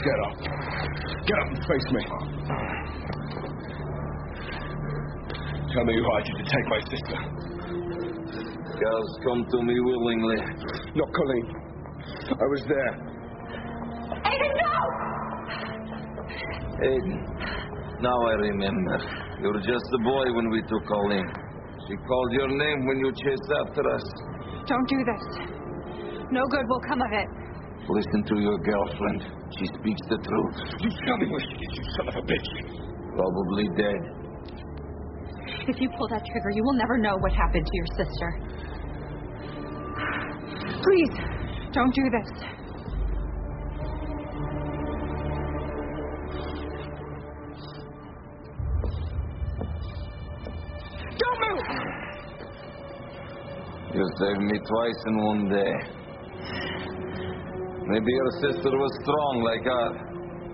Get up. Get up and face me. Tell me who hired you to take my sister. Girls come to me willingly. Not Colleen. I was there. Aiden, no! Aiden, now I remember. You were just a boy when we took Colleen. She called your name when you chased after us. Don't do this. No good will come of it. Listen to your girlfriend. She speaks the truth. You tell me where she is, you son of a bitch. Probably dead. If you pull that trigger, you will never know what happened to your sister. Please, don't do this. Don't move! You saved me twice in one day. Maybe your sister was strong like us.